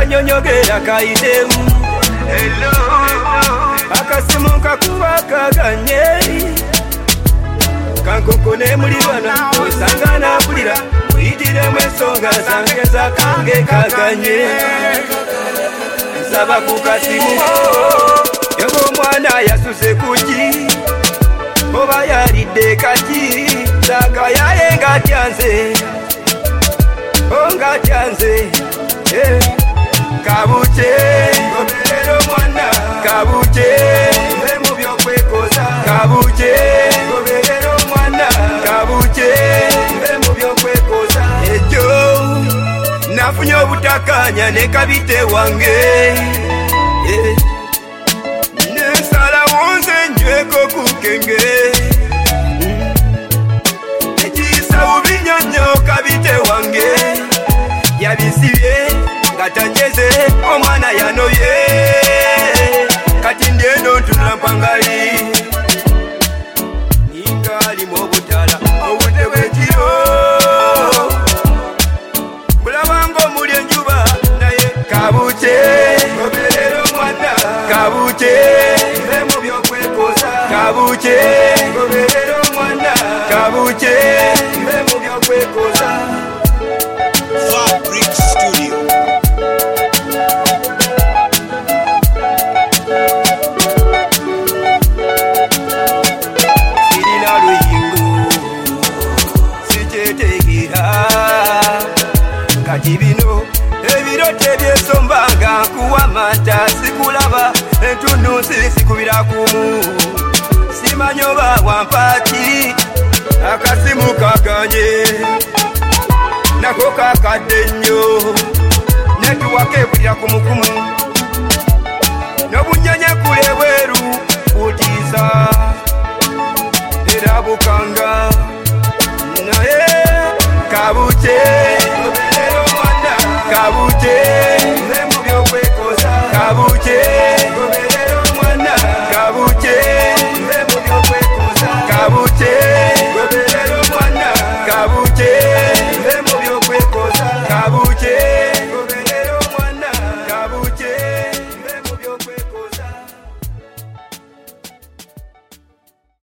kanyonyogera kaidemu akasimu kakuba kaganye kankokone mulirwana osanga mpulira uyitiremu ensonga zange zakange kaganye nsaba ku kasimu yego omwana yasuse kuki oba yalidde kati zaga yaye nga tyanze onga tyanze kabuche goberero mwana kabuche mbe mu byokwekoza kabuche goberero mwana kabuche mbe mu byokwekoza ejo nafunye obutakanya ne kabite wange nesala wonse njweko kukenge ekisa ubinyonyo kabite wange yabisibye ngatanyeze omwana yanoye kati ndieno ntunula mpangali ningali mobutala obudde bwekiro bulabango omuli enjuba naye kabuche goberero mwana kabuche mbe mu byokwekoza kabuche goberero mwana kabuche mbe mu byokwekoza Fabric Studio. Sirina luyingo sijetegira kati bino ebirote byesombanga kuwamata sikulaba entundu sikubira kumu simanyoba wampati akasimu kaganye nako kakadde nnyo netuwaka ebulira ku mukumu n'obunyanya kule bweru butiisa era bukanga